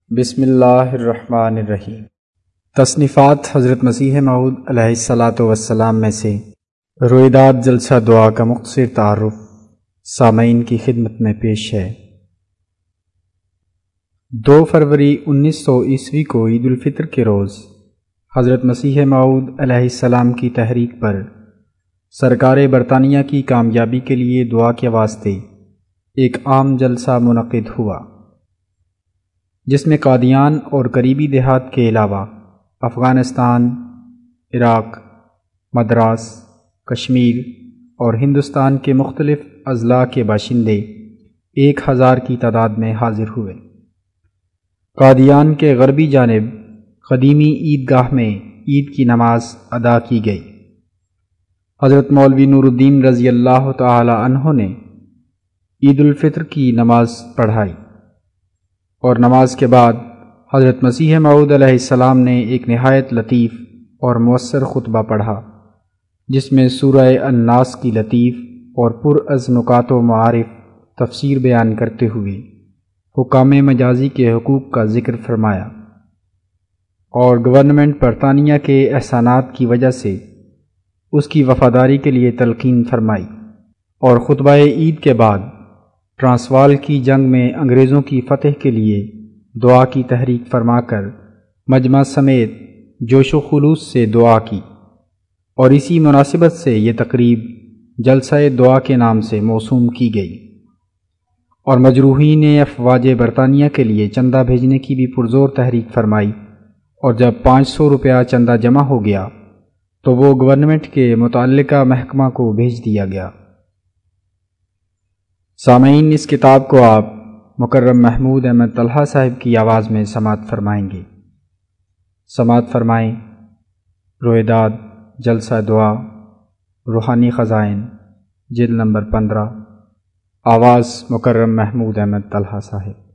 بسم اللہ الرحمن الرحیم۔ تصنیفات حضرت مسیح موعود علیہ الصلاۃ والسلام میں سے رویداد جلسہ دعا کا مختصر تعارف سامعین کی خدمت میں پیش ہے۔ 2 فروری 1900 عیسوی کو عید الفطر کے روز حضرت مسیح موعود علیہ السلام کی تحریک پر سرکار برطانیہ کی کامیابی کے لیے دعا کے واسطے ایک عام جلسہ منعقد ہوا، جس میں قادیان اور قریبی دیہات کے علاوہ افغانستان، عراق، مدراس، کشمیر اور ہندوستان کے مختلف اضلاع کے باشندے 1000 کی تعداد میں حاضر ہوئے۔ قادیان کے غربی جانب قدیمی عیدگاہ میں عید کی نماز ادا کی گئی۔ حضرت مولوی نور الدین رضی اللہ تعالی عنہ نے عید الفطر کی نماز پڑھائی اور نماز کے بعد حضرت مسیح موعود علیہ السلام نے ایک نہایت لطیف اور مؤثر خطبہ پڑھا، جس میں سورہ الناس کی لطیف اور پر از نکات و معارف تفسیر بیان کرتے ہوئے حکام مجازی کے حقوق کا ذکر فرمایا اور گورنمنٹ برطانیہ کے احسانات کی وجہ سے اس کی وفاداری کے لیے تلقین فرمائی، اور خطبہ عید کے بعد ٹرانسوال کی جنگ میں انگریزوں کی فتح کے لیے دعا کی تحریک فرما کر مجمع سمیت جوش و خلوص سے دعا کی، اور اسی مناسبت سے یہ تقریب جلسہ دعا کے نام سے موسوم کی گئی، اور مجروحین افواج برطانیہ کے لیے چندہ بھیجنے کی بھی پرزور تحریک فرمائی، اور جب 500 روپیہ چندہ جمع ہو گیا تو وہ گورنمنٹ کے متعلقہ محکمہ کو بھیج دیا گیا۔ سامعین، اس کتاب کو آپ مکرم محمود احمد طلحہ صاحب کی آواز میں سماعت فرمائیں گے۔ سماعت فرمائیں رویداد جلسہ دعا روحانی خزائن، جلد نمبر 15، آواز مکرم محمود احمد طلحہ صاحب۔